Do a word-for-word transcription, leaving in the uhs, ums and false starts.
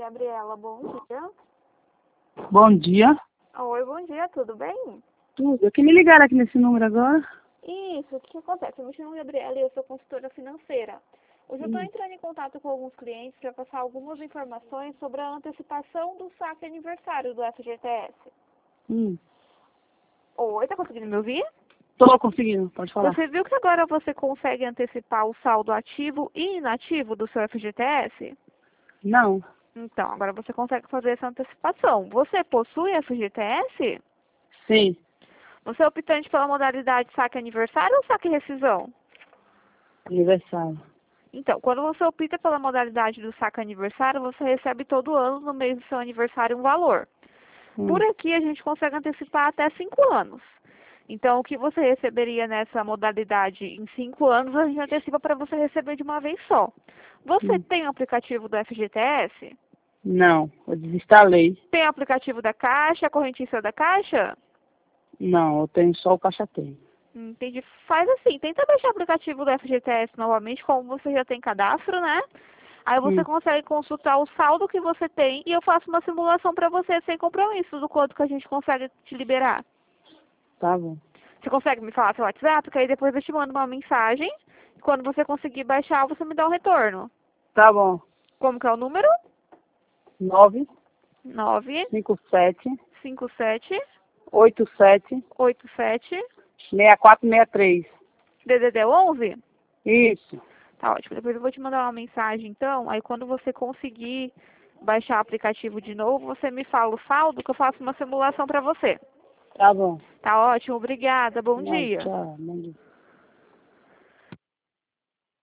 Gabriela, bom dia. Bom dia. Oi, bom dia, tudo bem? Tudo. Eu queria me ligar aqui nesse número agora. Isso, o que acontece? Eu me chamo Gabriela e eu sou consultora financeira. Hoje eu estou Hum. entrando em contato com alguns clientes para passar algumas informações sobre a antecipação do saque aniversário do F G T S. Hum. Oi, tá conseguindo me ouvir? Tô conseguindo, pode falar. Você viu que agora você consegue antecipar o saldo ativo e inativo do seu F G T S? Não. Então, agora você consegue fazer essa antecipação. Você possui F G T S? Sim. Você é optante pela modalidade saque aniversário ou saque rescisão? Aniversário. Então, quando você opta pela modalidade do saque aniversário, você recebe todo ano, no mês do seu aniversário, um valor. Hum. Por aqui, a gente consegue antecipar até cinco anos. Então, o que você receberia nessa modalidade em cinco anos, a gente antecipa para você receber de uma vez só. Você Hum. tem o aplicativo do F G T S? Não, eu desinstalei. Tem o aplicativo da Caixa, a correntícia da Caixa? Não, eu tenho só o Caixa Tem. Entendi. Faz assim, tenta baixar o aplicativo do F G T S novamente, como você já tem cadastro, né? Aí você Hum. consegue consultar o saldo que você tem e eu faço uma simulação para você sem compromisso do quanto que a gente consegue te liberar. Tá bom. Você consegue me falar pelo WhatsApp, que aí depois eu te mando uma mensagem. Quando você conseguir baixar, você me dá um retorno. Tá bom. Como que é o número? Nove nove cinco sete cinco sete oito sete oito sete seis quatro seis três. D D D onze? Isso. Tá ótimo. Depois eu vou te mandar uma mensagem, então. Aí quando você conseguir baixar o aplicativo de novo, você me fala o saldo que eu faço uma simulação para você. Tá bom. Tá ótimo. Obrigada. Bom Não, dia. tchau. Bom dia.